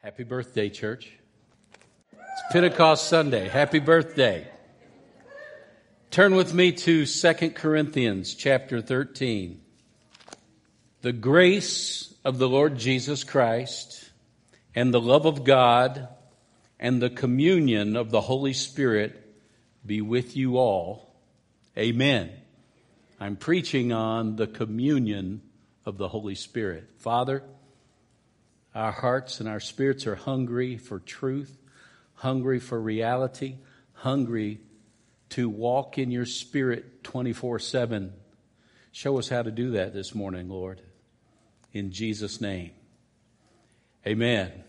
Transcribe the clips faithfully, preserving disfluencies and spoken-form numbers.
Happy birthday, church. It's Pentecost Sunday. Happy birthday. Turn with me to Second Corinthians chapter thirteen. The grace of the Lord Jesus Christ and the love of God and the communion of the Holy Spirit be with you all. Amen. I'm preaching on the communion of the Holy Spirit. Father, our hearts and our spirits are hungry for truth, hungry for reality, hungry to walk in your Spirit twenty-four seven. Show us how to do that this morning, Lord. In Jesus' name. Amen. Amen.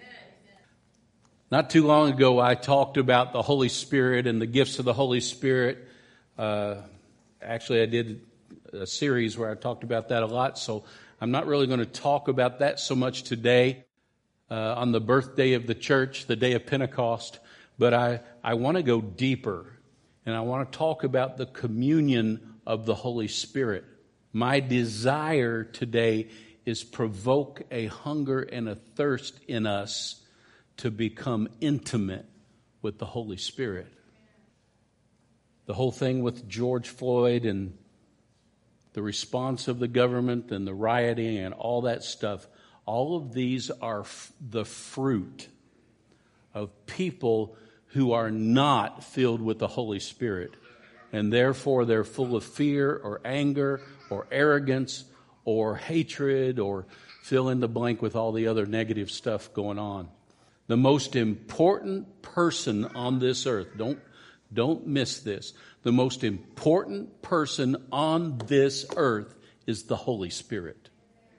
Not too long ago, I talked about the Holy Spirit and the gifts of the Holy Spirit. Uh, actually, I did a series where I talked about that a lot, so I'm not really going to talk about that so much today uh, on the birthday of the church, the day of Pentecost, but I, I want to go deeper, and I want to talk about the communion of the Holy Spirit. My desire today is provoke a hunger and a thirst in us to become intimate with the Holy Spirit. The whole thing with George Floyd and the response of the government and the rioting and all that stuff, all of these are f- the fruit of people who are not filled with the Holy Spirit. And therefore they're full of fear or anger or arrogance or hatred or fill in the blank with all the other negative stuff going on. The most important person on this earth, don't, don't miss this. The most important person on this earth is the Holy Spirit.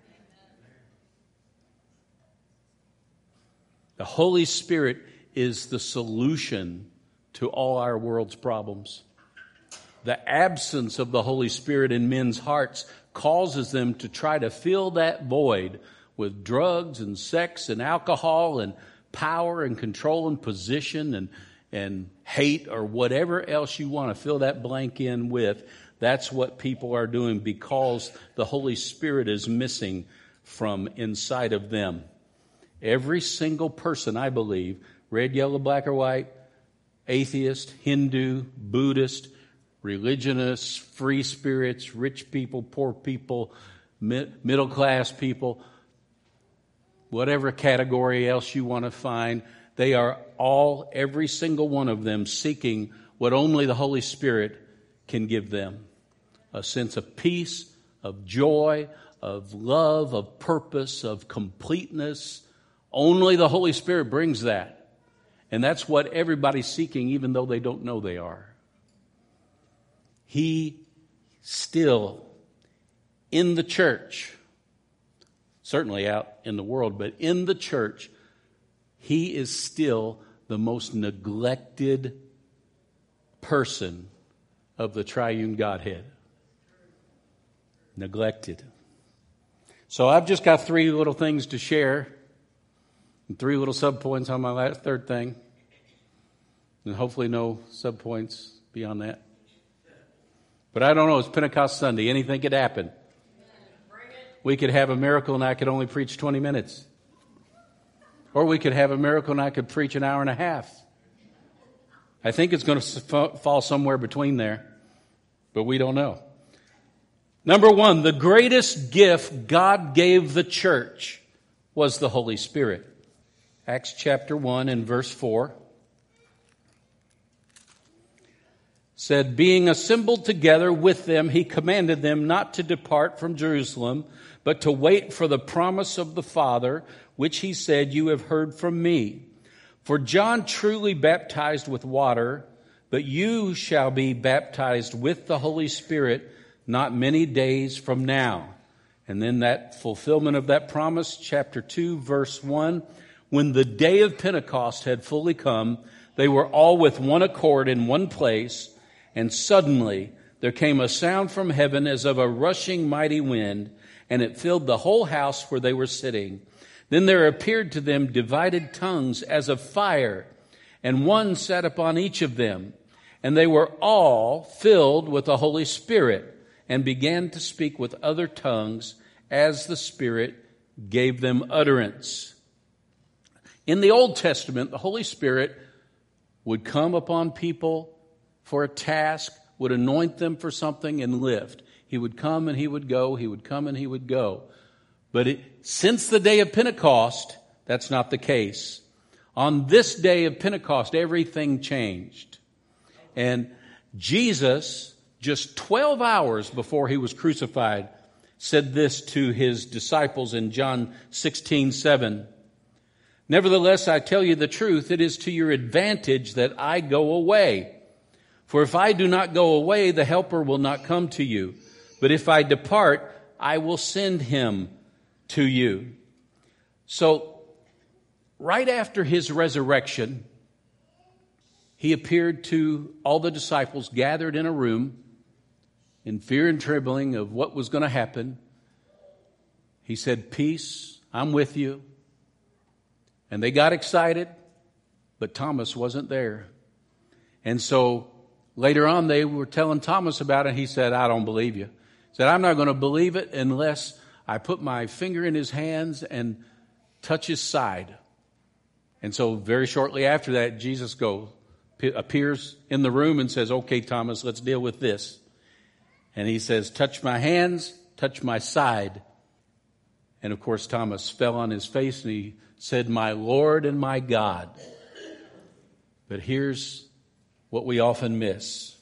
The Holy Spirit is the solution to all our world's problems. The absence of the Holy Spirit in men's hearts causes them to try to fill that void with drugs and sex and alcohol and power and control and position and and hate or whatever else you want to fill that blank in with. That's what people are doing because the Holy Spirit is missing from inside of them. Every single person, I believe, red, yellow, black, or white, atheist, Hindu, Buddhist, religionists, free spirits, rich people, poor people, middle class people, whatever category else you want to find, they are all, every single one of them, seeking what only the Holy Spirit can give them. A sense of peace, of joy, of love, of purpose, of completeness. Only the Holy Spirit brings that. And that's what everybody's seeking, even though they don't know they are. He still, in the church, certainly out in the world, but in the church, He is still the most neglected person of the triune Godhead. Neglected. So I've just got three little things to share, and three little subpoints on my last third thing, and hopefully no subpoints beyond that. But I don't know, it's Pentecost Sunday. Anything could happen. We could have a miracle and I could only preach twenty minutes. Or we could have a miracle and I could preach an hour and a half. I think it's going to fall somewhere between there, but we don't know. Number one, the greatest gift God gave the church was the Holy Spirit. Acts chapter one and verse four said, being assembled together with them, he commanded them not to depart from Jerusalem, but to wait for the promise of the Father, which he said, you have heard from me. For John truly baptized with water, but you shall be baptized with the Holy Spirit not many days from now. And then that fulfillment of that promise, chapter two, verse one, when the day of Pentecost had fully come, they were all with one accord in one place, and suddenly there came a sound from heaven as of a rushing mighty wind, and it filled the whole house where they were sitting. Then there appeared to them divided tongues as of fire, and one sat upon each of them. And they were all filled with the Holy Spirit, and began to speak with other tongues as the Spirit gave them utterance. In the Old Testament, the Holy Spirit would come upon people for a task, would anoint them for something, and lift. He would come and he would go, he would come and he would go. But it, since the day of Pentecost, that's not the case. On this day of Pentecost, everything changed. And Jesus, just twelve hours before he was crucified, said this to his disciples in John sixteen seven. Nevertheless, I tell you the truth, it is to your advantage that I go away. For if I do not go away, the Helper will not come to you. But if I depart, I will send him to you. So, right after his resurrection, he appeared to all the disciples gathered in a room in fear and trembling of what was going to happen. He said, "Peace, I'm with you." And they got excited, but Thomas wasn't there. And so later on they were telling Thomas about it. He said, "I don't believe you." He said, "I'm not going to believe it unless I put my finger in his hands and touch his side." And so very shortly after that, Jesus goes, appears in the room and says, "Okay, Thomas, let's deal with this." And he says, "Touch my hands, touch my side." And of course, Thomas fell on his face and he said, "My Lord and my God." But here's what we often miss.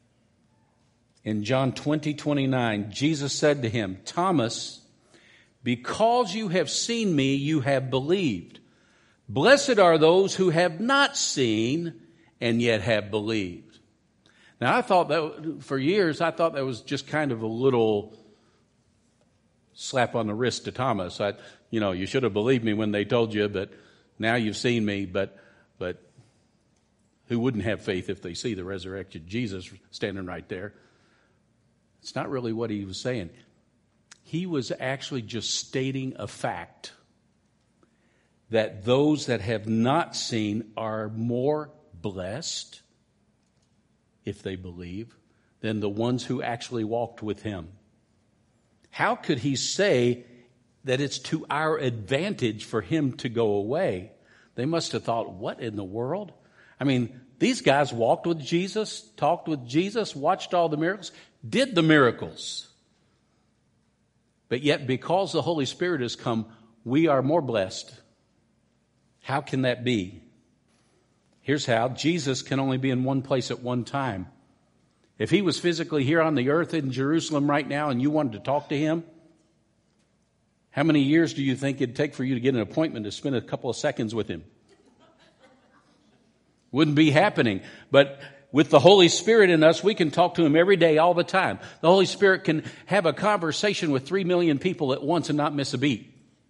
In John twenty twenty-nine, Jesus said to him, "Thomas, because you have seen me, you have believed. Blessed are those who have not seen and yet have believed." Now, I thought that for years, I thought that was just kind of a little slap on the wrist to Thomas. I, you know, you should have believed me when they told you, but now you've seen me. But, but who wouldn't have faith if they see the resurrected Jesus standing right there? It's not really what he was saying. He was actually just stating a fact that those that have not seen are more blessed, if they believe, than the ones who actually walked with him. How could he say that it's to our advantage for him to go away? They must have thought, what in the world? I mean, these guys walked with Jesus, talked with Jesus, watched all the miracles, did the miracles. But yet, because the Holy Spirit has come, we are more blessed. How can that be? Here's how. Jesus can only be in one place at one time. If he was physically here on the earth in Jerusalem right now and you wanted to talk to him, how many years do you think it'd take for you to get an appointment to spend a couple of seconds with him? Wouldn't be happening. But with the Holy Spirit in us, we can talk to him every day, all the time. The Holy Spirit can have a conversation with three million people at once and not miss a beat.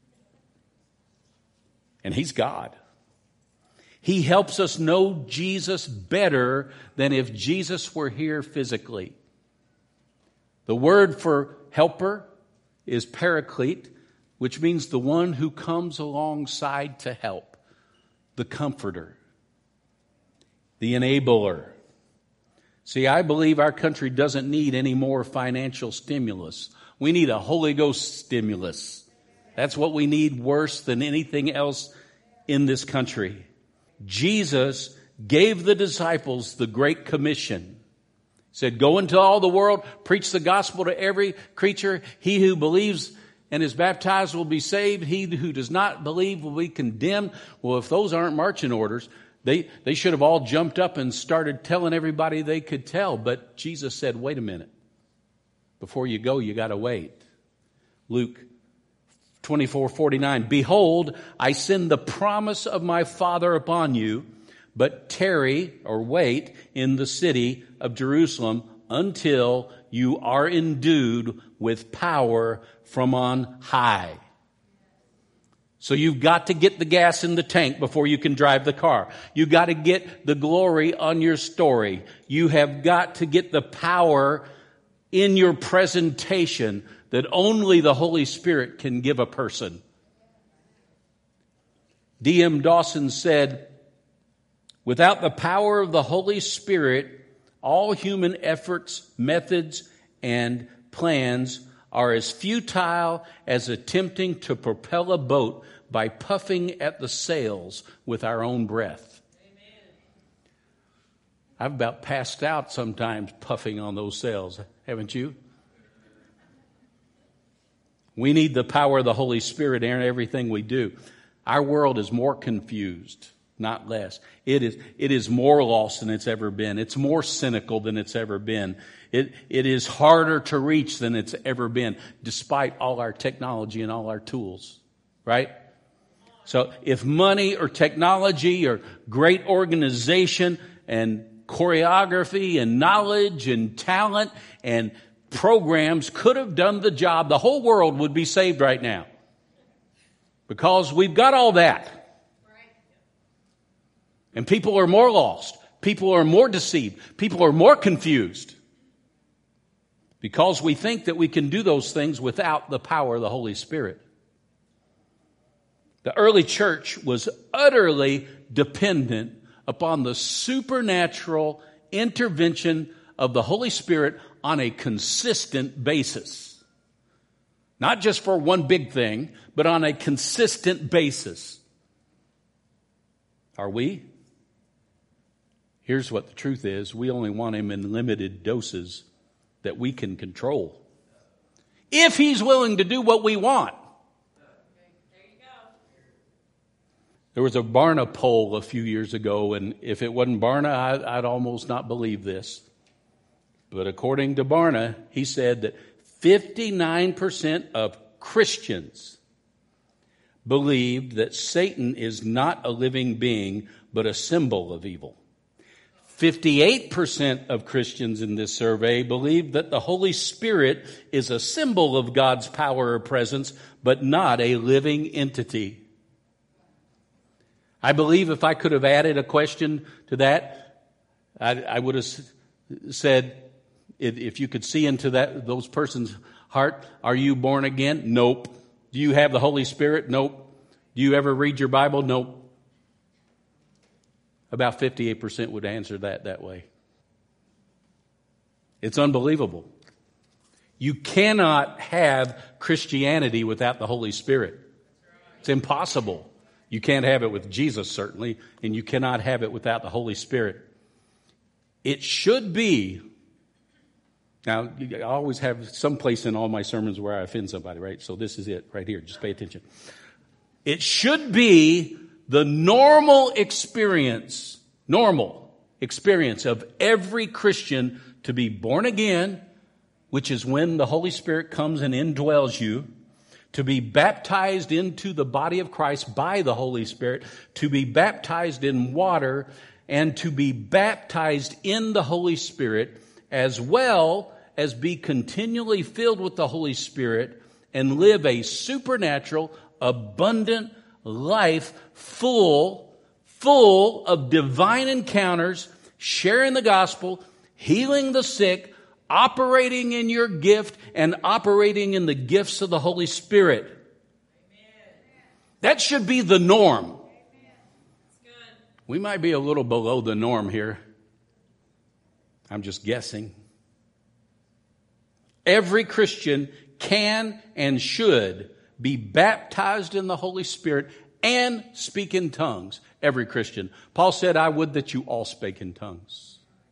And he's God. He helps us know Jesus better than if Jesus were here physically. The word for helper is paraclete, which means the one who comes alongside to help, the comforter, the enabler. See, I believe our country doesn't need any more financial stimulus. We need a Holy Ghost stimulus. That's what we need worse than anything else in this country. Jesus gave the disciples the Great Commission. He said, "Go into all the world, preach the gospel to every creature. He who believes and is baptized will be saved. He who does not believe will be condemned." Well, if those aren't marching orders, they, they should have all jumped up and started telling everybody they could tell. But Jesus said, "Wait a minute. Before you go, you got to wait." Luke twenty-four forty-nine, "Behold, I send the promise of my Father upon you, but tarry," or wait, "in the city of Jerusalem until you are endued with power from on high." So you've got to get the gas in the tank before you can drive the car. You've got to get the glory on your story. You have got to get the power in your presentation that only the Holy Spirit can give a person. D M Dawson said, "Without the power of the Holy Spirit, all human efforts, methods, and plans are as futile as attempting to propel a boat by puffing at the sails with our own breath. Amen. I've about passed out sometimes puffing on those sails, haven't you? We need the power of the Holy Spirit in everything we do. Our world is more confused, not less. It is, it is more lost than it's ever been. It's more cynical than it's ever been. It, it is harder to reach than it's ever been, despite all our technology and all our tools, right? So if money or technology or great organization and choreography and knowledge and talent and programs could have done the job, the whole world would be saved right now. Because we've got all that. And people are more lost. People are more deceived. People are more confused. Because we think that we can do those things without the power of the Holy Spirit. The early church was utterly dependent upon the supernatural intervention of the Holy Spirit on a consistent basis. Not just for one big thing, but on a consistent basis. Are we? Here's what the truth is. We only want him in limited doses that we can control. If he's willing to do what we want. There you go. There was a Barna poll a few years ago, and if it wasn't Barna, I, I'd almost not believe this. But according to Barna, he said that fifty-nine percent of Christians believed that Satan is not a living being, but a symbol of evil. fifty-eight percent of Christians in this survey believe that the Holy Spirit is a symbol of God's power or presence, but not a living entity. I believe if I could have added a question to that, I, I would have said, if you could see into that those person's heart, are you born again? Nope. Do you have the Holy Spirit? Nope. Do you ever read your Bible? Nope. About fifty-eight percent would answer that that way. It's unbelievable. You cannot have Christianity without the Holy Spirit. It's impossible. You can't have it with Jesus, certainly, and you cannot have it without the Holy Spirit. It should be. Now, I always have some place in all my sermons where I offend somebody, right? So this is it right here. Just pay attention. It should be the normal experience, normal experience of every Christian to be born again, which is when the Holy Spirit comes and indwells you, to be baptized into the body of Christ by the Holy Spirit, to be baptized in water, and to be baptized in the Holy Spirit, as well as be continually filled with the Holy Spirit and live a supernatural, abundant life full, full of divine encounters, sharing the gospel, healing the sick, operating in your gift, and operating in the gifts of the Holy Spirit. Amen. That should be the norm. Amen. Good. We might be a little below the norm here. I'm just guessing. Every Christian can and should be baptized in the Holy Spirit and speak in tongues. Every Christian. Paul said, I would that you all spake in tongues.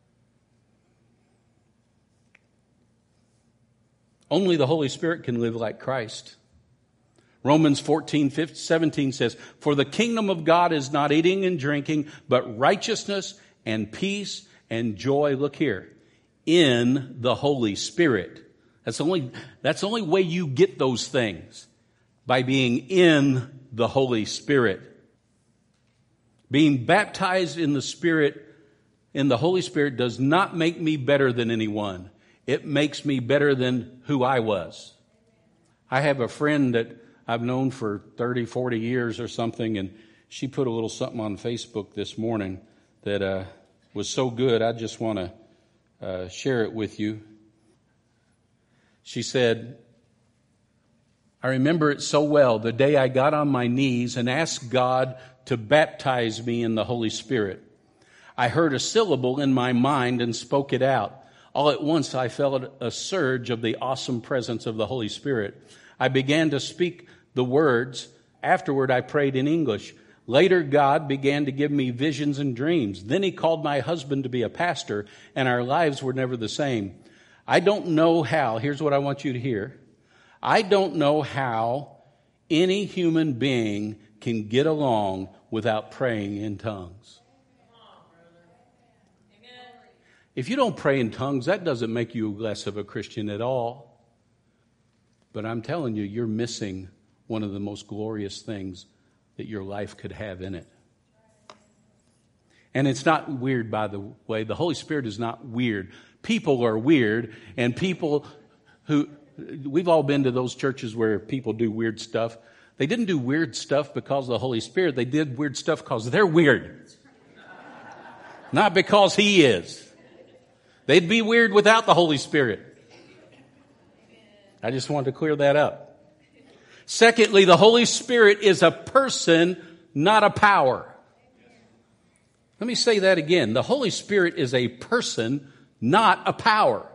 Only the Holy Spirit can live like Christ. Romans fourteen, seventeen says, for the kingdom of God is not eating and drinking, but righteousness and peace and joy. Look here. In the Holy Spirit. That's the only, that's the only way you get those things. By being in the Holy Spirit. Being baptized in the Spirit, in the Holy Spirit, does not make me better than anyone. It makes me better than who I was. I have a friend that I've known for thirty, forty years or something, and she put a little something on Facebook this morning that uh, was so good, I just want to uh, share it with you. She said, I remember it so well, the day I got on my knees and asked God to baptize me in the Holy Spirit. I heard a syllable in my mind and spoke it out. All at once I felt a surge of the awesome presence of the Holy Spirit. I began to speak the words, Afterward, I prayed in English. Later, God began to give me visions and dreams. Then he called my husband to be a pastor, and our lives were never the same. I don't know how. Here's what I want you to hear. I don't know how any human being can get along without praying in tongues. If you don't pray in tongues, that doesn't make you less of a Christian at all. But I'm telling you, you're missing one of the most glorious things that your life could have in it. And it's not weird, by the way. The Holy Spirit is not weird. People are weird, and people who, we've all been to those churches where people do weird stuff. They didn't do weird stuff because of the Holy Spirit. They did weird stuff because they're weird. Not because He is. They'd be weird without the Holy Spirit. I just wanted to clear that up. Secondly, the Holy Spirit is a person, not a power. Let me say that again. The Holy Spirit is a person, not a power.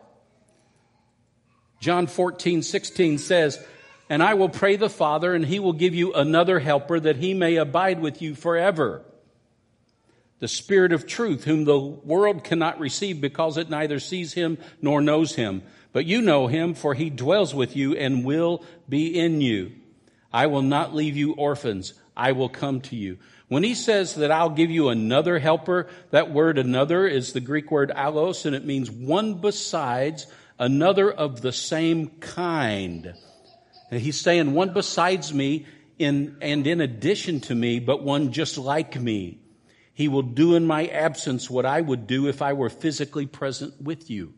John fourteen sixteen says, "And I will pray the Father, and He will give you another helper, that He may abide with you forever. The Spirit of truth, whom the world cannot receive because it neither sees Him nor knows Him. But you know Him, for He dwells with you and will be in you. I will not leave you orphans. I will come to you." When He says that I'll give you another helper, that word another is the Greek word allos, and it means one besides, another of the same kind. And He's saying one besides me in, and in addition to me, but one just like me. He will do in my absence what I would do if I were physically present with you.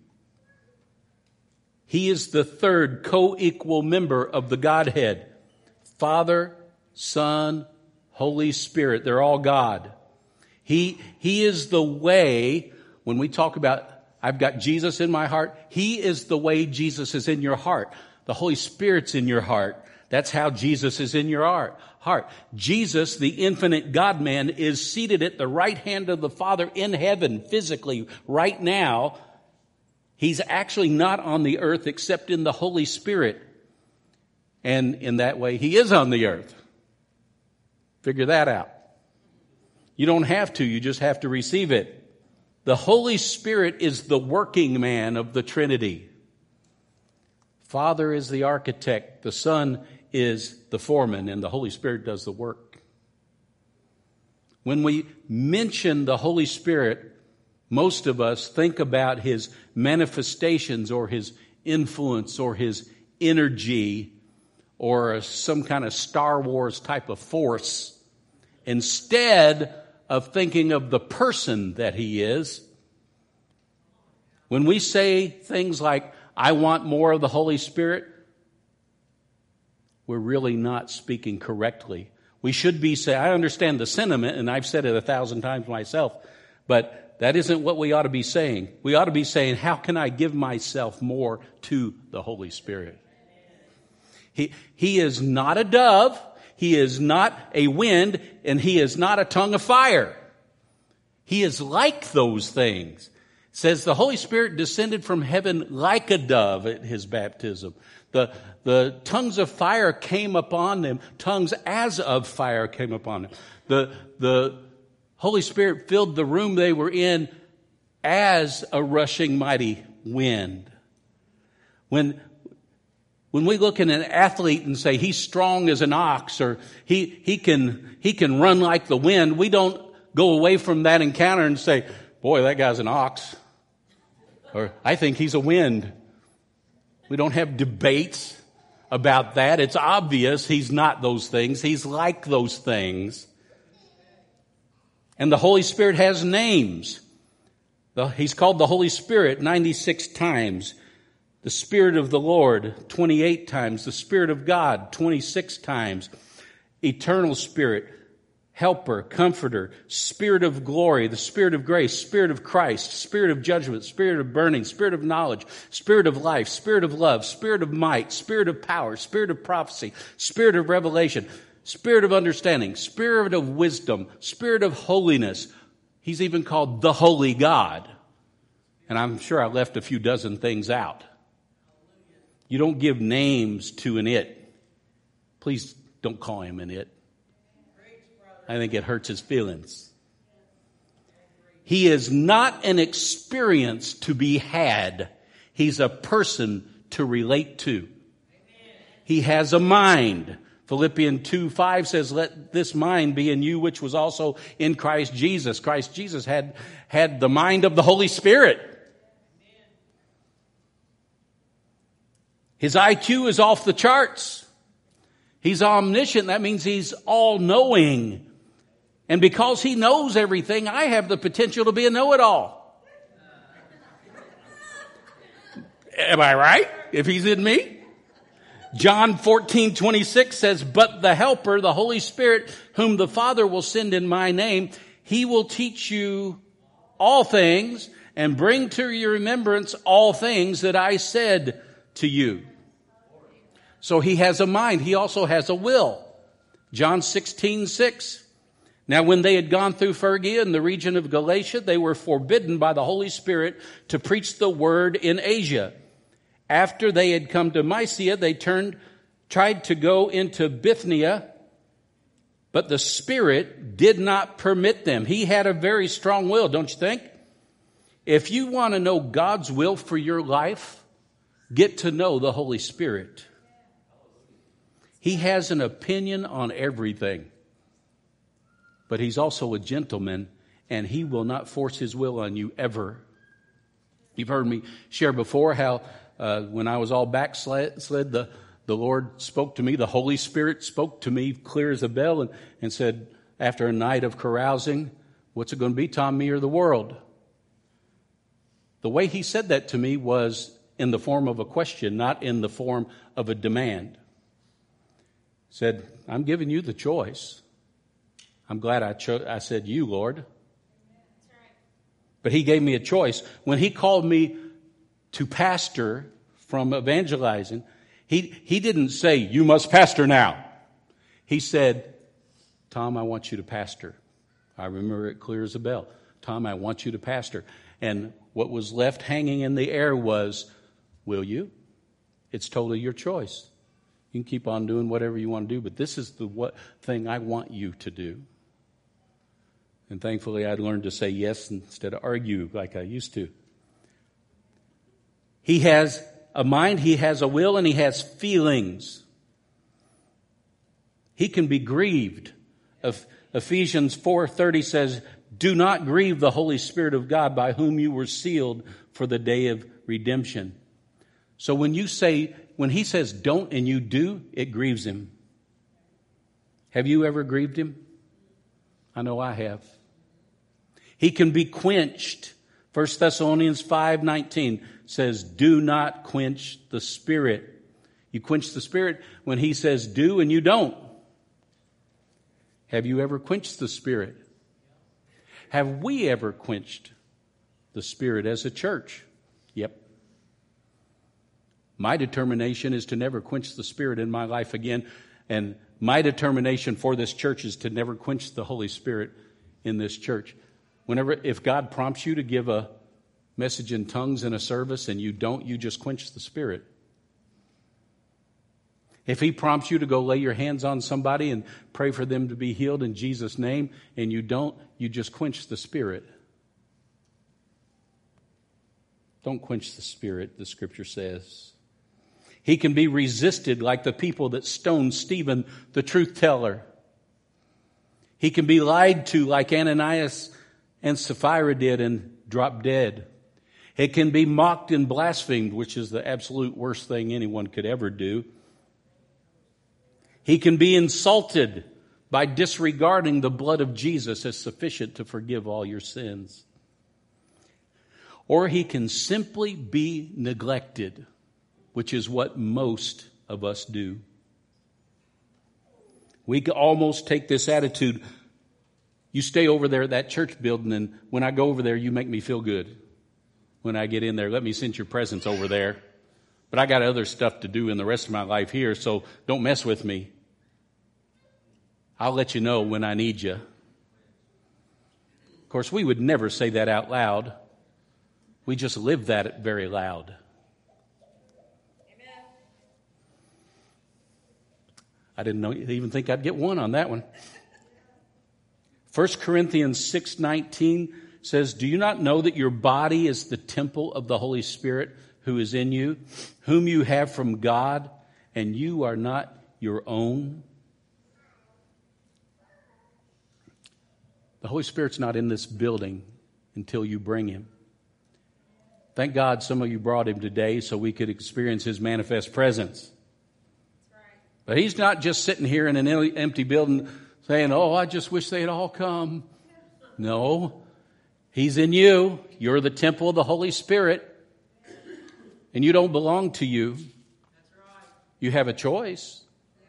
He is the third co-equal member of the Godhead. Father, Son, Holy Spirit. They're all God. He, he is the way, when we talk about, I've got Jesus in my heart, He is the way Jesus is in your heart. The Holy Spirit's in your heart. That's how Jesus is in your heart. Heart. Jesus, the infinite God-man, is seated at the right hand of the Father in heaven physically right now. He's actually not on the earth except in the Holy Spirit. And in that way, He is on the earth. Figure that out. You don't have to. You just have to receive it. The Holy Spirit is the working man of the Trinity. Father is the architect. The Son is the foreman, and the Holy Spirit does the work. When we mention the Holy Spirit, most of us think about His manifestations or His influence or His energy or some kind of Star Wars type of force, instead of thinking of the person that He is. When we say things like, "I want more of the Holy Spirit," we're really not speaking correctly. We should be saying, I understand the sentiment, and I've said it a thousand times myself, but that isn't what we ought to be saying. We ought to be saying, how can I give myself more to the Holy Spirit? He, he is not a dove, He is not a wind, and He is not a tongue of fire. He is like those things. It says the Holy Spirit descended from heaven like a dove at His baptism. The, the tongues of fire came upon them. Tongues as of fire came upon them. The, the Holy Spirit filled the room they were in as a rushing mighty wind. When, when we look at an athlete and say he's strong as an ox, or he, he can, he can run like the wind, we don't go away from that encounter and say, boy, that guy's an ox. Or I think he's a wind. We don't have debates about that. It's obvious he's not those things. He's like those things. And the Holy Spirit has names. He's called the Holy Spirit ninety-six times. The Spirit of the Lord twenty-eight times. The Spirit of God twenty-six times. Eternal Spirit, Helper, Comforter, Spirit of glory, the Spirit of grace, Spirit of Christ, Spirit of judgment, Spirit of burning, Spirit of knowledge, Spirit of life, Spirit of love, Spirit of might, Spirit of power, Spirit of prophecy, Spirit of revelation, Spirit of understanding, Spirit of wisdom, Spirit of holiness. He's even called the Holy God. And I'm sure I left a few dozen things out. You don't give names to an it. Please don't call Him an it. I think it hurts his feelings. He is not an experience to be had. He's a person to relate to. He has a mind. Philippians two five says, let this mind be in you, which was also in Christ Jesus. Christ Jesus had, had the mind of the Holy Spirit. His I Q is off the charts. He's omniscient. That means he's all-knowing. And because he knows everything, I have the potential to be a know-it-all. Am I right? If he's in me? John fourteen twenty-six says, but the Helper, the Holy Spirit, whom the Father will send in my name, he will teach you all things and bring to your remembrance all things that I said to you. So he has a mind. He also has a will. John sixteen six. Now when they had gone through Phrygia and the region of Galatia, they were forbidden by the Holy Spirit to preach the word in Asia. After they had come to Mysia, they turned, tried to go into Bithynia, but the Spirit did not permit them. He had a very strong will, don't you think? If you want to know God's will for your life, get to know the Holy Spirit. He has an opinion on everything, but he's also a gentleman, and he will not force his will on you ever. You've heard me share before how Uh, when I was all backslid, the, the Lord spoke to me. The Holy Spirit spoke to me clear as a bell and, and said, after a night of carousing, what's it going to be, Tom, me or the world? The way he said that to me was in the form of a question, not in the form of a demand. Said, I'm giving you the choice. I'm glad I, cho- I said you, Lord. But he gave me a choice. When he called me to pastor from evangelizing, he, he didn't say, you must pastor now. He said, Tom, I want you to pastor. I remember it clear as a bell. Tom, I want you to pastor. And what was left hanging in the air was, will you? It's totally your choice. You can keep on doing whatever you want to do, but this is the what thing I want you to do. And thankfully, I'd learned to say yes instead of argue like I used to. He has a mind, he has a will, and he has feelings. He can be grieved. Ephesians four thirty says, do not grieve the Holy Spirit of God by whom you were sealed for the day of redemption. So when you say, when he says don't and you do, it grieves him. Have you ever grieved him? I know I have. He can be quenched. First Thessalonians five nineteen says, do not quench the Spirit. You quench the Spirit when he says do and you don't. Have you ever quenched the Spirit? Have we ever quenched the Spirit as a church? Yep. My determination is to never quench the Spirit in my life again. And my determination for this church is to never quench the Holy Spirit in this church. Whenever, if God prompts you to give a message in tongues in a service and you don't, you just quench the Spirit. If he prompts you to go lay your hands on somebody and pray for them to be healed in Jesus' name and you don't, you just quench the Spirit. Don't quench the Spirit, the Scripture says. He can be resisted like the people that stoned Stephen, the truth teller. He can be lied to like Ananias and Sapphira did and dropped dead. It can be mocked and blasphemed, which is the absolute worst thing anyone could ever do. He can be insulted by disregarding the blood of Jesus as sufficient to forgive all your sins. Or he can simply be neglected, which is what most of us do. We can almost take this attitude, you stay over there at that church building, and when I go over there, you make me feel good. When I get in there, let me sense your presence over there. But I got other stuff to do in the rest of my life here, so don't mess with me. I'll let you know when I need you. Of course, we would never say that out loud. We just live that very loud. Amen. I didn't know, even think I'd get one on that one. First Corinthians six nineteen says, do you not know that your body is the temple of the Holy Spirit who is in you, whom you have from God, and you are not your own? The Holy Spirit's not in this building until you bring him. Thank God some of you brought him today so we could experience his manifest presence. But he's not just sitting here in an empty building saying, oh, I just wish they'd all come. No, he's in you. You're the temple of the Holy Spirit. And you don't belong to you. You have a choice.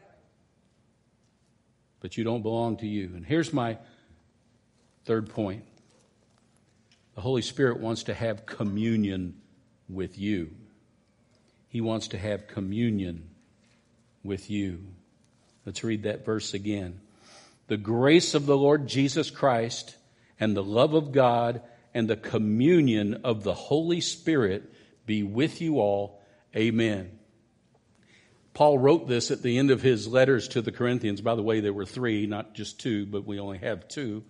But you don't belong to you. And here's my third point. The Holy Spirit wants to have communion with you. He wants to have communion with you. Let's read that verse again. The grace of the Lord Jesus Christ and the love of God and the communion of the Holy Spirit be with you all. Amen. Paul wrote this at the end of his letters to the Corinthians. By the way, there were three, not just two, but we only have two.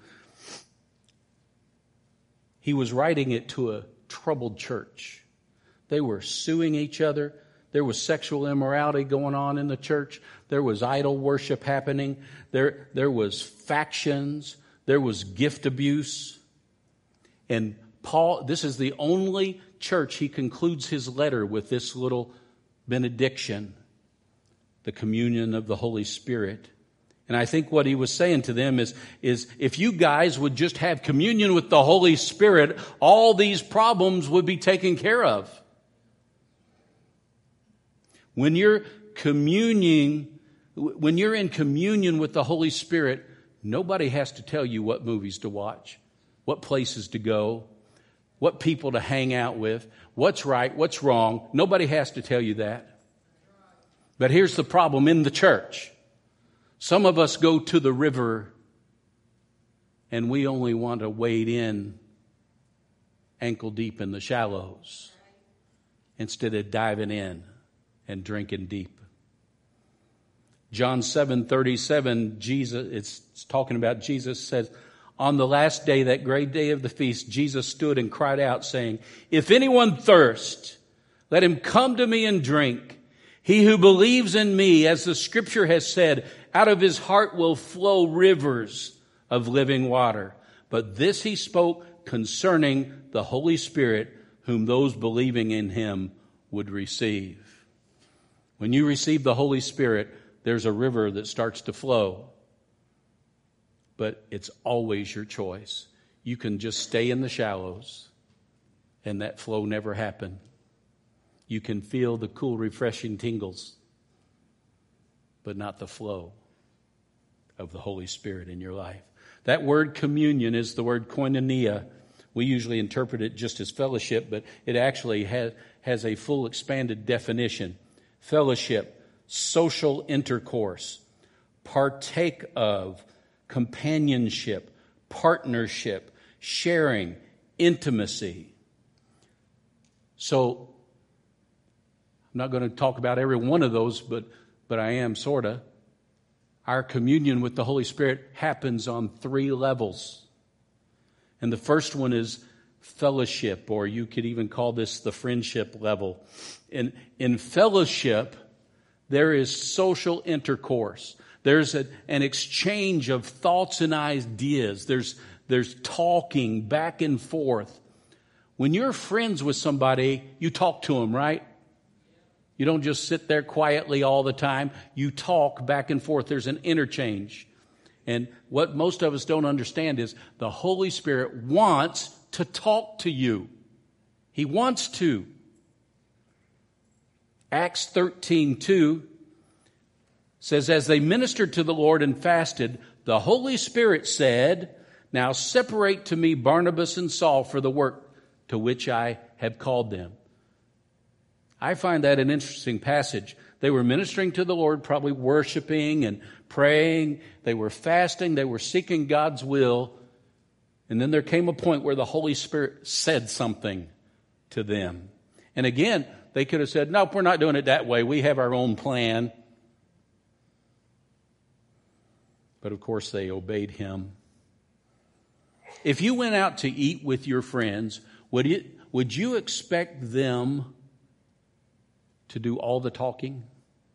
He was writing it to a troubled church. They were suing each other. There was sexual immorality going on in the church. There was idol worship happening. There, there was factions. There was gift abuse. And Paul, this is the only church he concludes his letter with this little benediction, the communion of the Holy Spirit. And I think what he was saying to them is, is if you guys would just have communion with the Holy Spirit, all these problems would be taken care of. When you're communing, when you're in communion with the Holy Spirit, nobody has to tell you what movies to watch, what places to go, what people to hang out with, what's right, what's wrong. Nobody has to tell you that. But here's the problem in the church. Some of us go to the river and we only want to wade in ankle deep in the shallows instead of diving in and drinking deep. John seven thirty-seven, Jesus, it's talking about Jesus, says, on the last day, that great day of the feast, Jesus stood and cried out, saying, if anyone thirst, let him come to me and drink. He who believes in me, as the scripture has said, out of his heart will flow rivers of living water. But this he spoke concerning the Holy Spirit, whom those believing in him would receive. When you receive the Holy Spirit, there's a river that starts to flow. But it's always your choice. You can just stay in the shallows and that flow never happen. You can feel the cool, refreshing tingles, but not the flow of the Holy Spirit in your life. That word communion is the word koinonia. We usually interpret it just as fellowship, but it actually has, has a full expanded definition. Fellowship, social intercourse, partake of, companionship, partnership, sharing, intimacy. So, I'm not going to talk about every one of those, but, but I am sort of. Our communion with the Holy Spirit happens on three levels. And the first one is fellowship, or you could even call this the friendship level. In, in fellowship, there is social intercourse. There's a, an exchange of thoughts and ideas. There's, there's talking back and forth. When you're friends with somebody, you talk to them, right? You don't just sit there quietly all the time. You talk back and forth. There's an interchange. And what most of us don't understand is the Holy Spirit wants to talk to you. He wants to. Acts thirteen two says, as they ministered to the Lord and fasted, the Holy Spirit said, now separate to me Barnabas and Saul for the work to which I have called them. I find that an interesting passage. They were ministering to the Lord, probably worshiping and praying. They were fasting. They were seeking God's will. And then there came a point where the Holy Spirit said something to them. And again, they could have said, nope, we're not doing it that way. We have our own plan. But of course, they obeyed him. If you went out to eat with your friends, would it, would you expect them to do all the talking?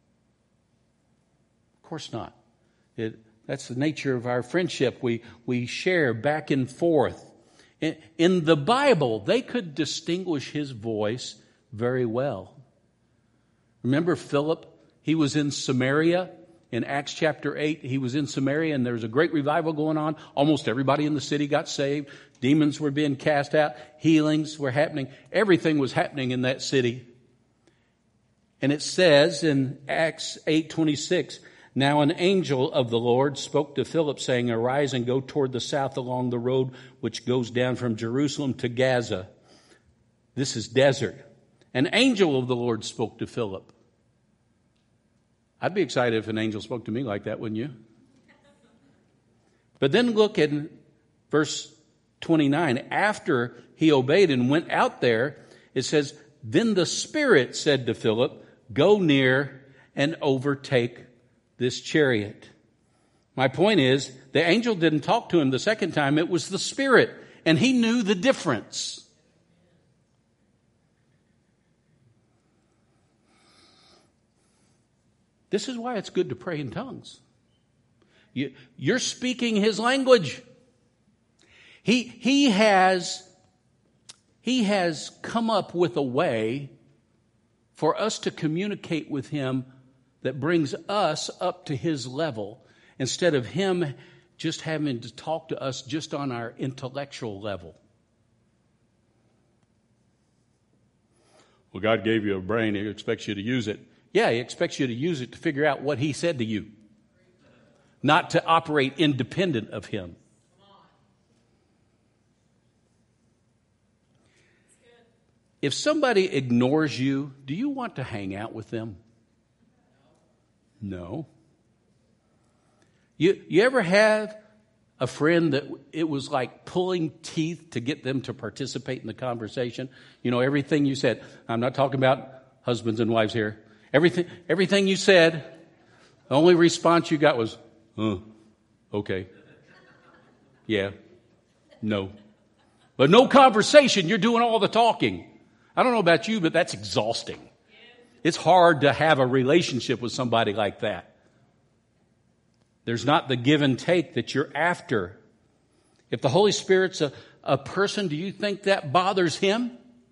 Of course not. It, that's the nature of our friendship. We, we share back and forth. In, in the Bible, they could distinguish his voice very well. Remember Philip? He was in Samaria. In Acts chapter eight, he was in Samaria and there was a great revival going on. Almost everybody in the city got saved. Demons were being cast out. Healings were happening. Everything was happening in that city. And it says in Acts eight twenty-six, now an angel of the Lord spoke to Philip, saying, arise and go toward the south along the road which goes down from Jerusalem to Gaza. This is desert. An angel of the Lord spoke to Philip. I'd be excited if an angel spoke to me like that, wouldn't you? But then look at verse twenty-nine. After he obeyed and went out there, it says, then the Spirit said to Philip, go near and overtake this chariot. My point is, the angel didn't talk to him the second time. It was the Spirit, and he knew the difference. This is why it's good to pray in tongues. You, you're speaking his language. He, he has, he has come up with a way for us to communicate with him that brings us up to his level instead of him just having to talk to us just on our intellectual level. Well, God gave you a brain. He expects you to use it. Yeah, he expects you to use it to figure out what he said to you, not to operate independent of him. If somebody ignores you, do you want to hang out with them? No. You, you ever have a friend that it was like pulling teeth to get them to participate in the conversation? You know, everything you said. I'm not talking about husbands and wives here. Everything, everything you said, the only response you got was, uh, okay. Yeah. No. But no conversation. You're doing all the talking. I don't know about you, but that's exhausting. It's hard to have a relationship with somebody like that. There's not the give and take that you're after. If the Holy Spirit's a, a person, do you think that bothers him?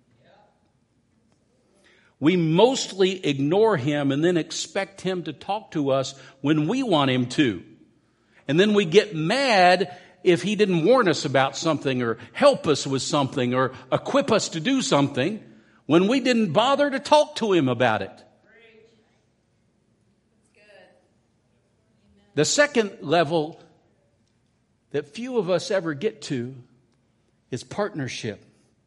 We mostly ignore him and then expect him to talk to us when we want him to. And then we get mad if he didn't warn us about something or help us with something or equip us to do something when we didn't bother to talk to him about it. The second level that few of us ever get to is partnership.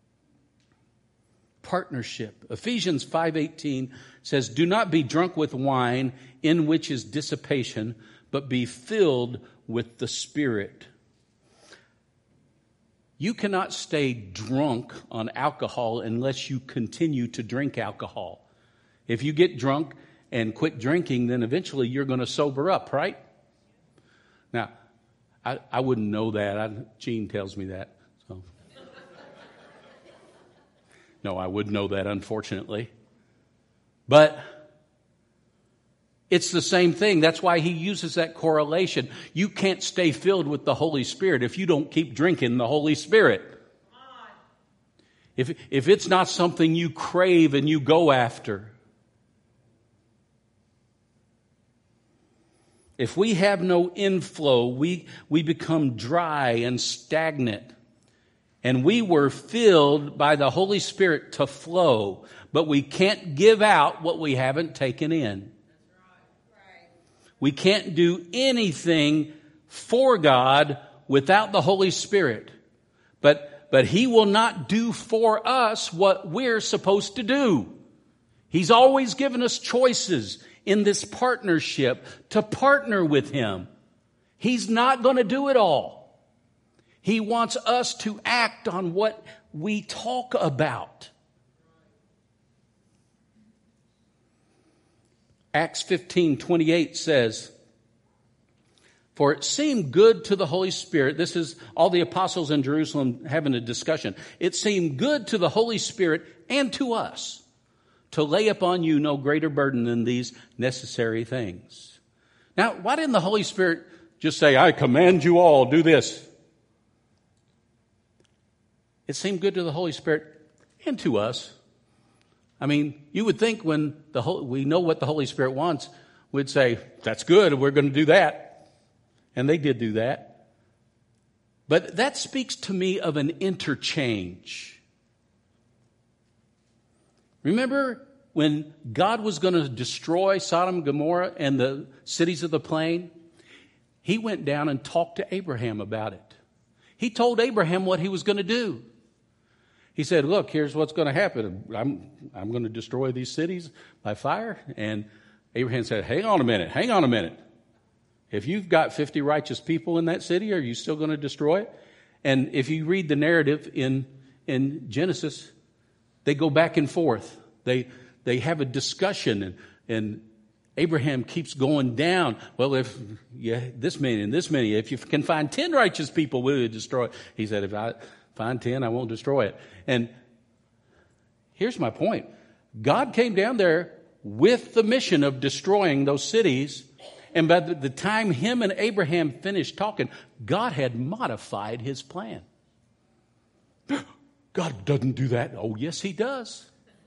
Partnership. Ephesians five eighteen says, do not be drunk with wine in which is dissipation, but be filled with the Spirit. You cannot stay drunk on alcohol unless you continue to drink alcohol. If you get drunk and quit drinking, then eventually you're going to sober up, right? Now, I, I wouldn't know that. I, Gene tells me that. So. No, I would know that, unfortunately. But it's the same thing. That's why he uses that correlation. You can't stay filled with the Holy Spirit if you don't keep drinking the Holy Spirit. If, if it's not something you crave and you go after. If we have no inflow, we, we become dry and stagnant. And we were filled by the Holy Spirit to flow, but we can't give out what we haven't taken in. We can't do anything for God without the Holy Spirit. But, but He will not do for us what we're supposed to do. He's always given us choices in this partnership to partner with Him. He's not going to do it all. He wants us to act on what we talk about. Acts fifteen twenty-eight says, For it seemed good to the Holy Spirit. This is all the apostles in Jerusalem having a discussion. It seemed good to the Holy Spirit and to us to lay upon you no greater burden than these necessary things. Now, why didn't the Holy Spirit just say, I command you all, do this? It seemed good to the Holy Spirit and to us. I mean, you would think when the Holy, we know what the Holy Spirit wants, we'd say, that's good, we're going to do that. And they did do that. But that speaks to me of an interchange. Remember when God was going to destroy Sodom and Gomorrah and the cities of the plain? He went down and talked to Abraham about it. He told Abraham what he was going to do. He said, look, here's what's going to happen. I'm, I'm going to destroy these cities by fire. And Abraham said, hang on a minute, hang on a minute. If you've got fifty righteous people in that city, are you still going to destroy it? And if you read the narrative in, in Genesis, they go back and forth. They, they have a discussion, and, and Abraham keeps going down. Well, if yeah, this many and this many, if you can find ten righteous people, will you destroy it? He said, if I find ten, I won't destroy it. And here's my point. God came down there with the mission of destroying those cities. And by the time him and Abraham finished talking, God had modified his plan. God doesn't do that. Oh, yes, he does.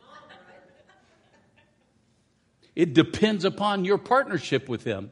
It depends upon your partnership with him.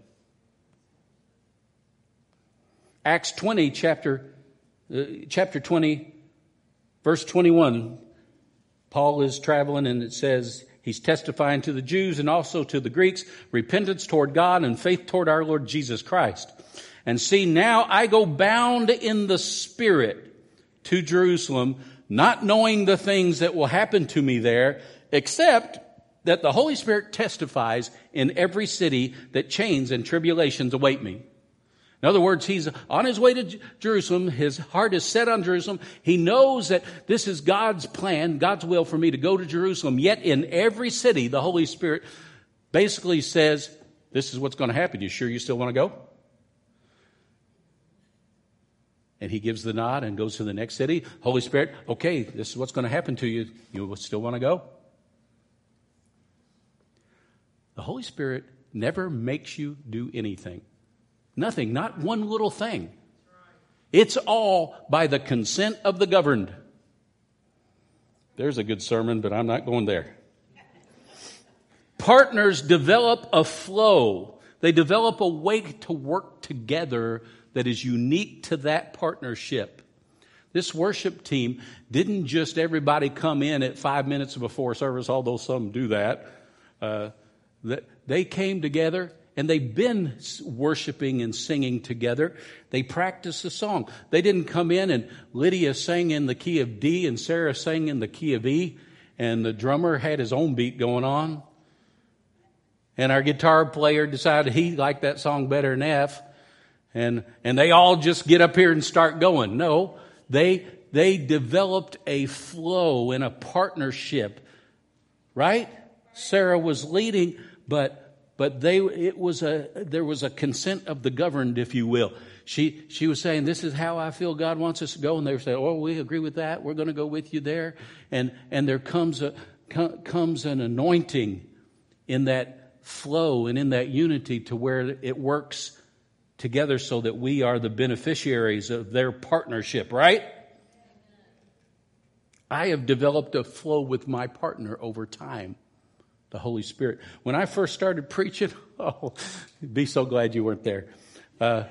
Acts twenty, chapter, uh, chapter twenty, verse twenty-one. Paul is traveling and it says, he's testifying to the Jews and also to the Greeks, repentance toward God and faith toward our Lord Jesus Christ. And see, now I go bound in the Spirit to Jerusalem, not knowing the things that will happen to me there, except that the Holy Spirit testifies in every city that chains and tribulations await me. In other words, he's on his way to Jerusalem. His heart is set on Jerusalem. He knows that this is God's plan, God's will for me to go to Jerusalem. Yet in every city, the Holy Spirit basically says, this is what's going to happen. You sure you still want to go? And he gives the nod and goes to the next city. Holy Spirit, okay, this is what's going to happen to you. You still want to go? The Holy Spirit never makes you do anything. Nothing, not one little thing. It's all by the consent of the governed. There's a good sermon, but I'm not going there. Partners develop a flow. They develop a way to work together that is unique to that partnership. This worship team didn't just everybody come in at five minutes before service, although some do that. Uh, they came together. And they've been worshiping and singing together. They practiced the song. They didn't come in and Lydia sang in the key of D and Sarah sang in the key of E. And the drummer had his own beat going on. And our guitar player decided he liked that song better than F. And, and they all just get up here and start going. No, they, they developed a flow and a partnership. Right? Sarah was leading, but But they, it was a, there was a consent of the governed, if you will. She, she was saying, this is how I feel God wants us to go. And they were saying, oh, we agree with that. We're going to go with you there. And, and there comes a, comes an anointing in that flow and in that unity to where it works together so that we are the beneficiaries of their partnership, right? I have developed a flow with my partner over time. The Holy Spirit. When I first started preaching, oh, be so glad you weren't there. Uh,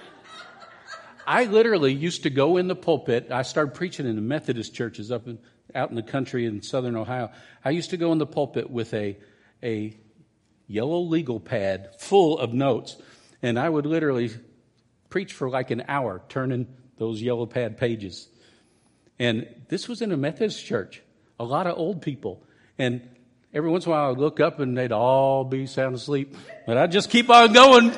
I literally used to go in the pulpit. I started preaching in the Methodist churches up in, out in the country in southern Ohio. I used to go in the pulpit with a, a yellow legal pad full of notes. And I would literally preach for like an hour, turning those yellow pad pages. And this was in a Methodist church. A lot of old people. And every once in a while I'd look up and they'd all be sound asleep. But I'd just keep on going.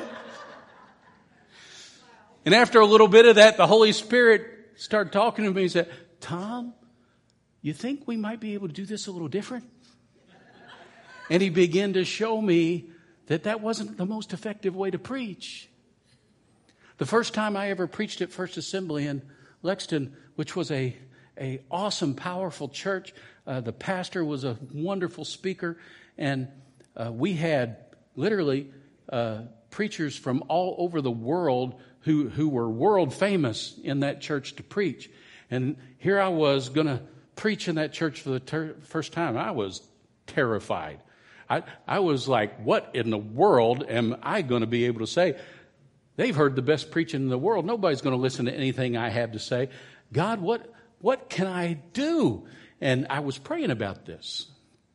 And after a little bit of that, the Holy Spirit started talking to me and said, Tom, you think we might be able to do this a little different? And he began to show me that that wasn't the most effective way to preach. The first time I ever preached at First Assembly in Lexington, which was a, a awesome, powerful church, uh, the pastor was a wonderful speaker, and uh, we had literally uh, preachers from all over the world who, who were world famous in that church to preach. And here I was going to preach in that church for the ter- first time. I was terrified. I, I was like, what in the world am I going to be able to say? They've heard the best preaching in the world. Nobody's going to listen to anything I have to say. God, what, what can I do? And I was praying about this.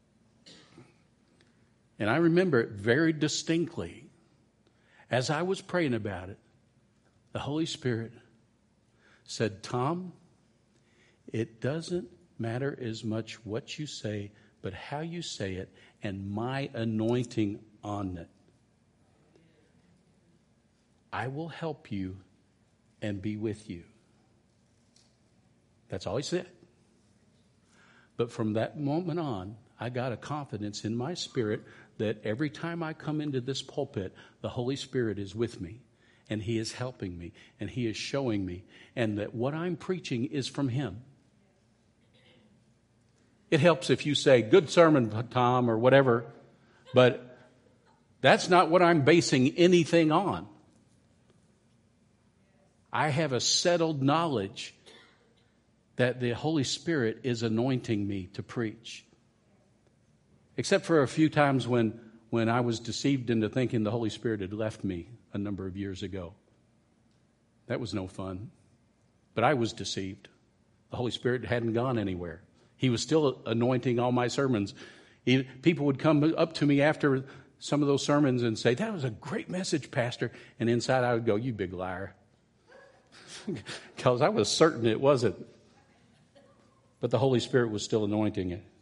And I remember it very distinctly. As I was praying about it, the Holy Spirit said, Tom, it doesn't matter as much what you say, but how you say it and my anointing on it. I will help you and be with you. That's all he said. But from that moment on, I got a confidence in my spirit that every time I come into this pulpit, the Holy Spirit is with me, and he is helping me, and he is showing me, and that what I'm preaching is from him. It helps if you say, good sermon, Tom, or whatever, but that's not what I'm basing anything on. I have a settled knowledge that the Holy Spirit is anointing me to preach. Except for a few times when, when I was deceived into thinking the Holy Spirit had left me a number of years ago. That was no fun. But I was deceived. The Holy Spirit hadn't gone anywhere. He was still anointing all my sermons. He, people would come up to me after some of those sermons and say, that was a great message, Pastor. And inside I would go, you big liar. Because I was certain it wasn't. But the Holy Spirit was still anointing it.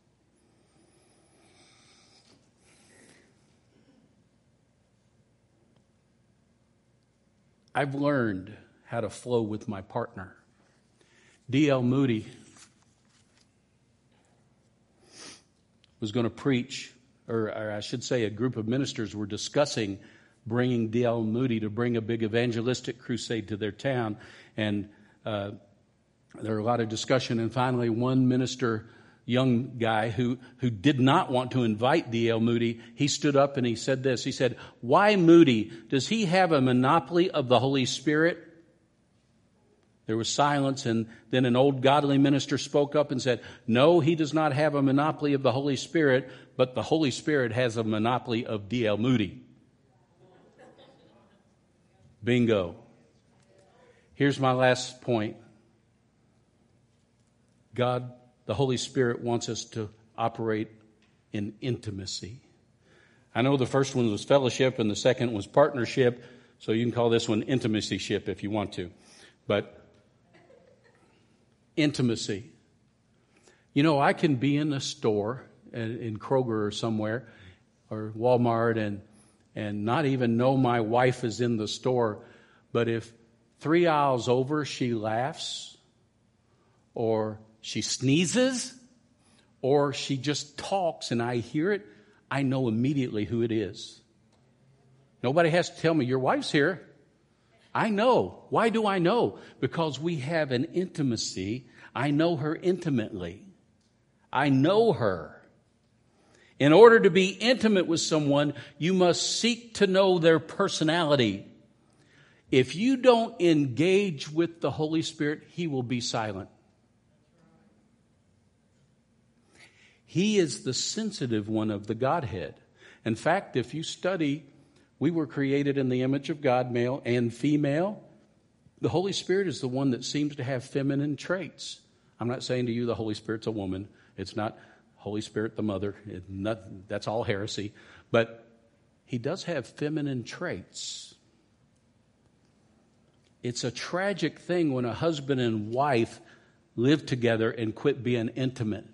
I've learned how to flow with my partner. D L Moody was going to preach, or, or I should say a group of ministers were discussing bringing D L Moody to bring a big evangelistic crusade to their town. And uh, there were a lot of discussion. And finally, one minister, young guy who, who did not want to invite D L Moody, he stood up and he said this. He said, why Moody? Does he have a monopoly of the Holy Spirit? There was silence, and then an old godly minister spoke up and said, no, he does not have a monopoly of the Holy Spirit, but the Holy Spirit has a monopoly of D L Moody. Bingo. Here's my last point. God, the Holy Spirit, wants us to operate in intimacy. I know the first one was fellowship and the second was partnership, so you can call this one intimacy-ship if you want to. But intimacy. You know, I can be in a store, in Kroger or somewhere, or Walmart, and and not even know my wife is in the store. But if three aisles over she laughs, or she sneezes, or she just talks and I hear it, I know immediately who it is. Nobody has to tell me, your wife's here. I know. Why do I know? Because we have an intimacy. I know her intimately. I know her. In order to be intimate with someone, you must seek to know their personality. If you don't engage with the Holy Spirit, he will be silent. He is the sensitive one of the Godhead. In fact, if you study, we were created in the image of God, male and female. The Holy Spirit is the one that seems to have feminine traits. I'm not saying to you the Holy Spirit's a woman. It's not Holy Spirit the mother. It not, that's all heresy. But he does have feminine traits. It's a tragic thing when a husband and wife live together and quit being intimate.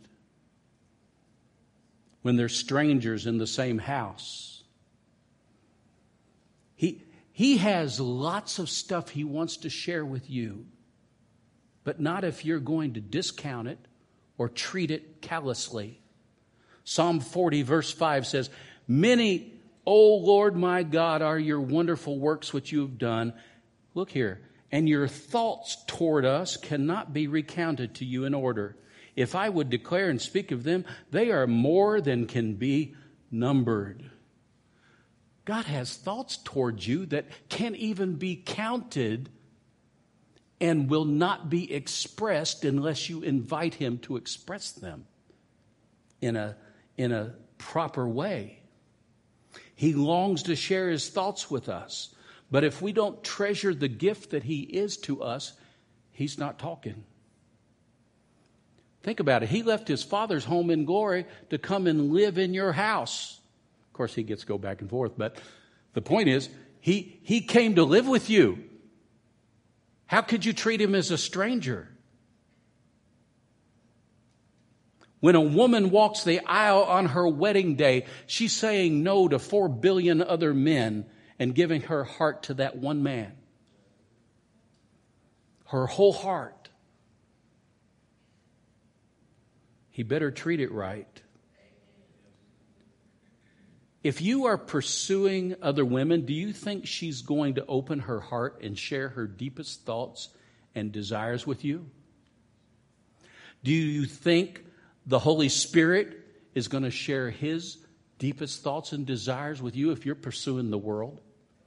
When they're strangers in the same house. He, he has lots of stuff he wants to share with you, but not if you're going to discount it or treat it callously. Psalm forty verse five says, many, O Lord my God, are your wonderful works which you have done, Look here. And your thoughts toward us cannot be recounted to you in order. If I would declare and speak of them, they are more than can be numbered. God has thoughts towards you that can't even be counted and will not be expressed unless you invite Him to express them in a, in a proper way. He longs to share His thoughts with us. But if we don't treasure the gift that He is to us, He's not talking. Think about it. He left His Father's home in glory to come and live in your house. Of course, He gets to go back and forth. But the point is, He, he came to live with you. How could you treat Him as a stranger? When a woman walks the aisle on her wedding day, she's saying no to four billion other men and giving her heart to that one man. Her whole heart. He better treat it right. If you are pursuing other women, do you think she's going to open her heart and share her deepest thoughts and desires with you? Do you think the Holy Spirit is going to share His deepest thoughts and desires with you if you're pursuing the world?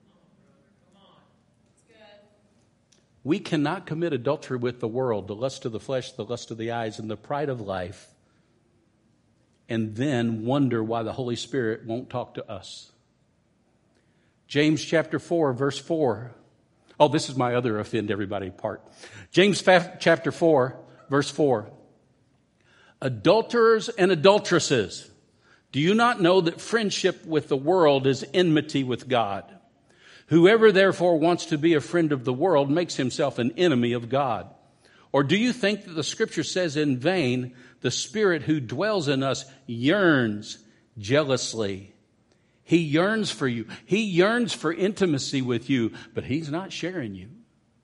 We cannot commit adultery with the world, the lust of the flesh, the lust of the eyes, and the pride of life, and then wonder why the Holy Spirit won't talk to us. James chapter four, verse four. Oh, this is my other offend everybody part. James chapter four, verse four. Adulterers and adulteresses, do you not know that friendship with the world is enmity with God? Whoever therefore wants to be a friend of the world makes himself an enemy of God. Or do you think that the Scripture says in vain, the Spirit who dwells in us yearns jealously? He yearns for you. He yearns for intimacy with you, but He's not sharing you.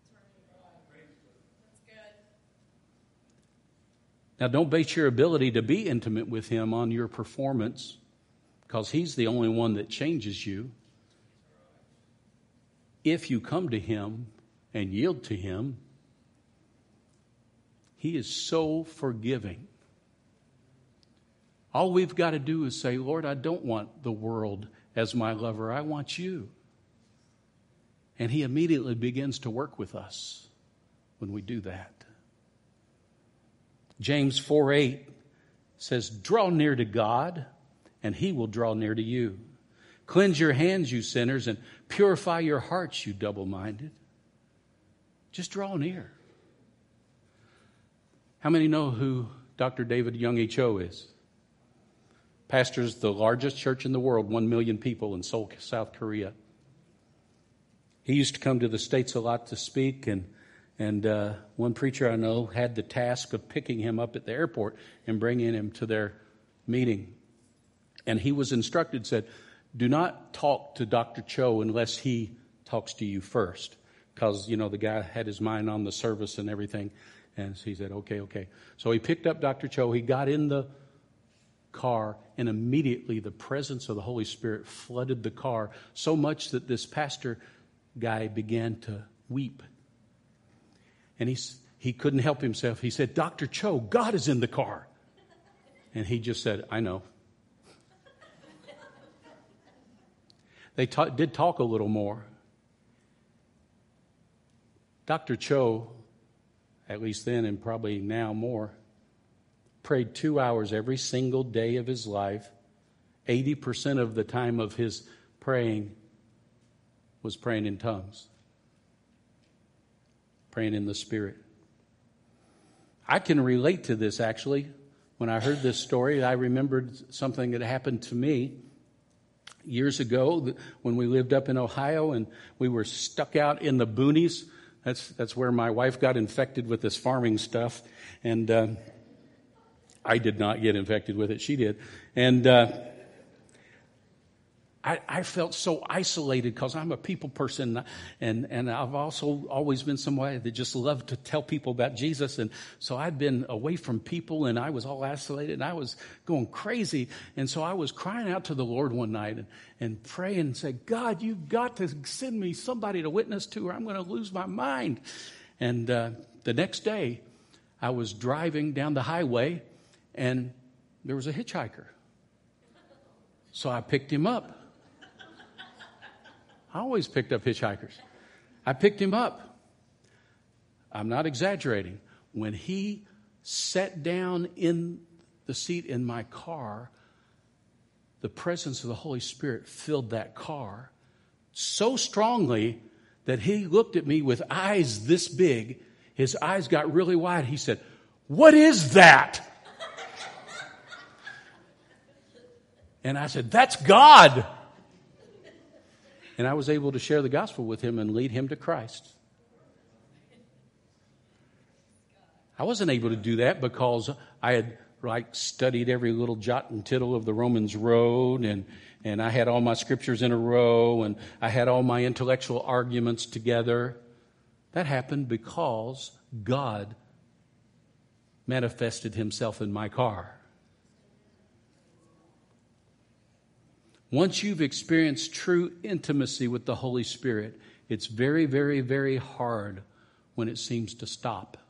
Now, don't base your ability to be intimate with Him on your performance, because He's the only one that changes you. If you come to Him and yield to Him, He is so forgiving. All we've got to do is say, Lord, I don't want the world as my lover. I want you. And He immediately begins to work with us when we do that. James four eight says, draw near to God, and He will draw near to you. Cleanse your hands, you sinners, and purify your hearts, you double-minded. Just draw near. How many know who Doctor David Young-E Cho is? Pastors the largest church in the world, one million people in Seoul, South Korea. He used to come to the States a lot to speak, and and uh, one preacher I know had the task of picking him up at the airport and bringing him to their meeting. And he was instructed, said, do not talk to Doctor Cho unless he talks to you first. Because, you know, the guy had his mind on the service and everything. And he said, okay, okay. So he picked up Doctor Cho. He got in the car, and immediately the presence of the Holy Spirit flooded the car so much that this pastor guy began to weep. And he, he couldn't help himself. He said, Doctor Cho, God is in the car. And he just said, I know. They ta- did talk a little more. Doctor Cho, at least then and probably now more, prayed two hours every single day of his life. eighty percent of the time of his praying was praying in tongues. Praying in the Spirit. I can relate to this, actually. When I heard this story, I remembered something that happened to me years ago when we lived up in Ohio and we were stuck out in the boonies. That's that's where my wife got infected with this farming stuff. And uh, I did not get infected with it. She did. And uh, I, I felt so isolated because I'm a people person, and, and I've also always been somebody that just loved to tell people about Jesus. And so I'd been away from people, and I was all isolated, and I was going crazy. And so I was crying out to the Lord one night and, and praying and said, God, you've got to send me somebody to witness to, or I'm going to lose my mind. And uh, the next day, I was driving down the highway, and there was a hitchhiker. So I picked him up. I always picked up hitchhikers. I picked him up. I'm not exaggerating. When he sat down in the seat in my car, the presence of the Holy Spirit filled that car so strongly that he looked at me with eyes this big. His eyes got really wide. He said, "What is that?" And I said, "That's God." And I was able to share the gospel with him and lead him to Christ. I wasn't able to do that because I had like studied every little jot and tittle of the Romans Road, and, and I had all my scriptures in a row, and I had all my intellectual arguments together. That happened because God manifested himself in my car. Once you've experienced true intimacy with the Holy Spirit, it's very, very, very hard when it seems to stop.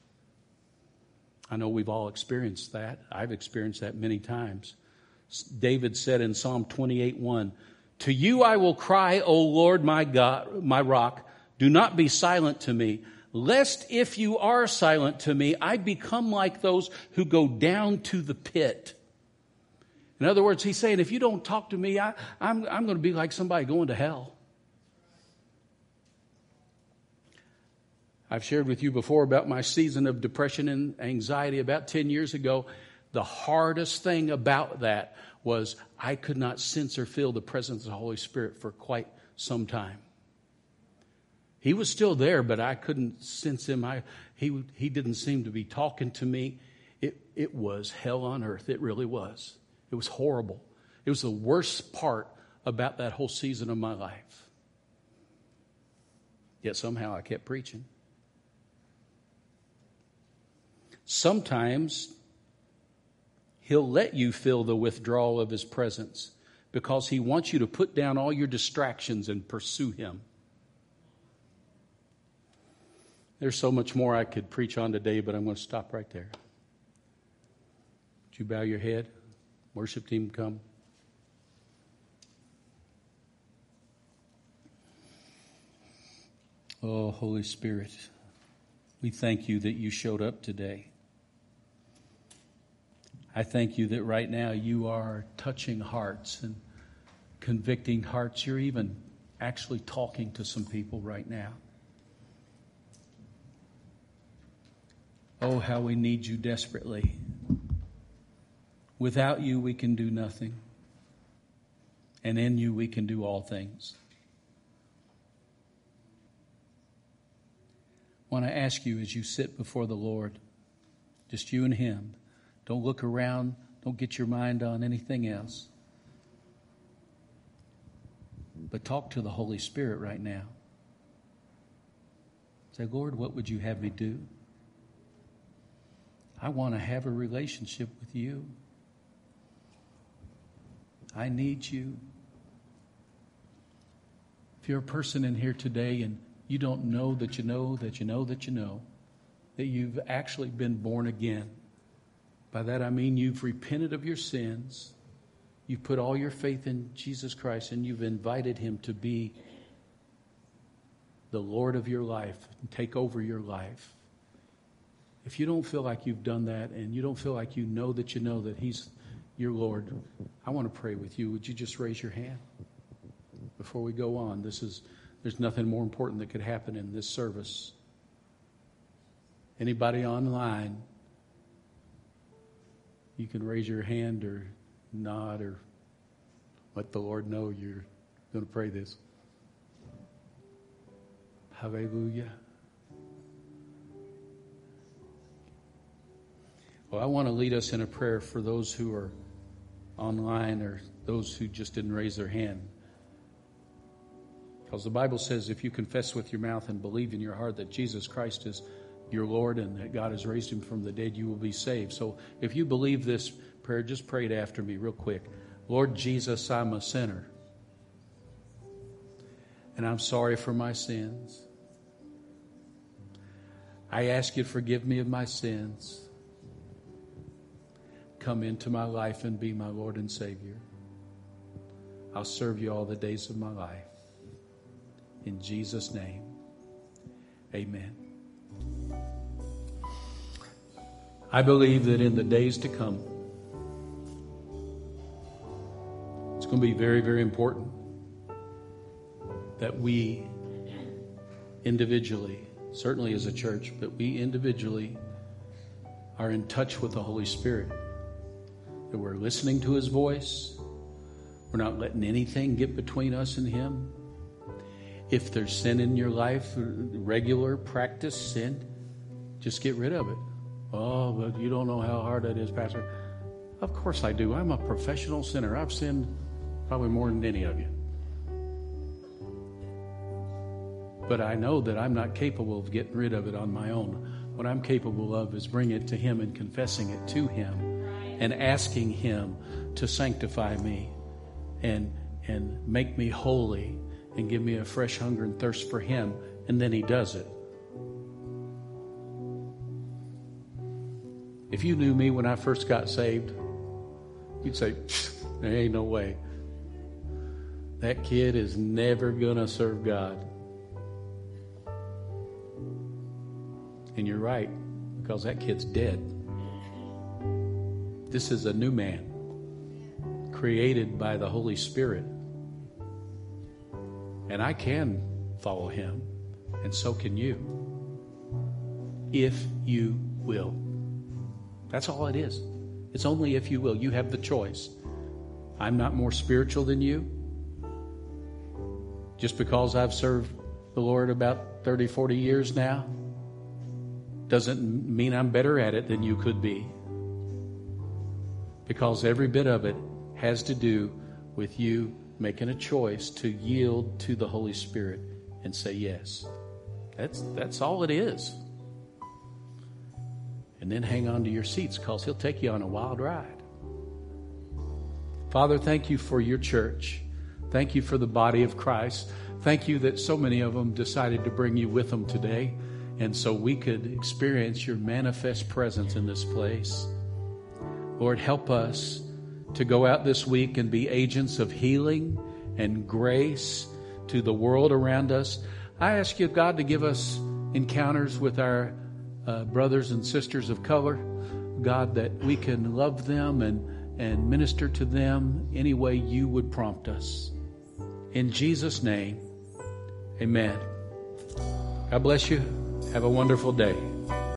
I know we've all experienced that. I've experienced that many times. David said in Psalm twenty-eight one, "To you I will cry, O Lord, my God, my rock. Do not be silent to me, lest if you are silent to me, I become like those who go down to the pit." In other words, he's saying, if you don't talk to me, I, I'm, I'm going to be like somebody going to hell. I've shared with you before about my season of depression and anxiety about ten years ago. The hardest thing about that was I could not sense or feel the presence of the Holy Spirit for quite some time. He was still there, but I couldn't sense him. I, he, he didn't seem to be talking to me. It, it was hell on earth. It really was. It was horrible. It was the worst part about that whole season of my life. Yet somehow I kept preaching. Sometimes he'll let you feel the withdrawal of his presence because he wants you to put down all your distractions and pursue him. There's so much more I could preach on today, but I'm going to stop right there. Would you bow your head? Worship team, come. Oh, Holy Spirit, we thank you that you showed up today. I thank you that right now you are touching hearts and convicting hearts. You're even actually talking to some people right now. Oh, how we need you desperately. Without you, we can do nothing. And in you, we can do all things. I want to ask you as you sit before the Lord, just you and him, don't look around, don't get your mind on anything else. But talk to the Holy Spirit right now. Say, Lord, what would you have me do? I want to have a relationship with you. I need you. If you're a person in here today and you don't know that you know that you know that you know that you've actually been born again, by that I mean you've repented of your sins, you've put all your faith in Jesus Christ, and you've invited him to be the Lord of your life and take over your life. If you don't feel like you've done that and you don't feel like you know that you know that he's your Lord, I want to pray with you. Would you just raise your hand before we go on? This is there's nothing more important that could happen in this service. Anybody online, you can raise your hand or nod or let the Lord know you're going to pray this. Hallelujah. Well, I want to lead us in a prayer for those who are online or those who just didn't raise their hand. Because the Bible says if you confess with your mouth and believe in your heart that Jesus Christ is your Lord and that God has raised him from the dead, you will be saved. So if you believe this prayer, just pray it after me real quick. Lord Jesus, I'm a sinner. And I'm sorry for my sins. I ask you to forgive me of my sins. Come into my life and be my Lord and Savior. I'll serve you all the days of my life. In Jesus' name, amen. I believe that in the days to come, it's going to be very, very important that we individually, certainly as a church, but we individually are in touch with the Holy Spirit. That we're listening to his voice. We're not letting anything get between us and him. If there's sin in your life, regular practice sin, just get rid of it. Oh, but you don't know how hard that is, Pastor. Of course I do. I'm a professional sinner. I've sinned probably more than any of you. But I know that I'm not capable of getting rid of it on my own. What I'm capable of is bringing it to him and confessing it to him and asking him to sanctify me and, and make me holy and give me a fresh hunger and thirst for him. And then he does it. If you knew me when I first got saved, you'd say, there ain't no way. That kid is never going to serve God. And you're right, because that kid's dead. This is a new man, created by the Holy Spirit. And I can follow him, and so can you, if you will. That's all it is. It's only if you will. You have the choice. I'm not more spiritual than you. Just because I've served the Lord about thirty, forty years now doesn't mean I'm better at it than you could be. Because every bit of it has to do with you making a choice to yield to the Holy Spirit and say yes. That's that's all it is. And then hang on to your seats, because he'll take you on a wild ride. Father, thank you for your church. Thank you for the body of Christ. Thank you that so many of them decided to bring you with them today, and so we could experience your manifest presence in this place. Lord, help us to go out this week and be agents of healing and grace to the world around us. I ask you, God, to give us encounters with our uh, brothers and sisters of color. God, that we can love them and, and minister to them any way you would prompt us. In Jesus' name, amen. God bless you. Have a wonderful day.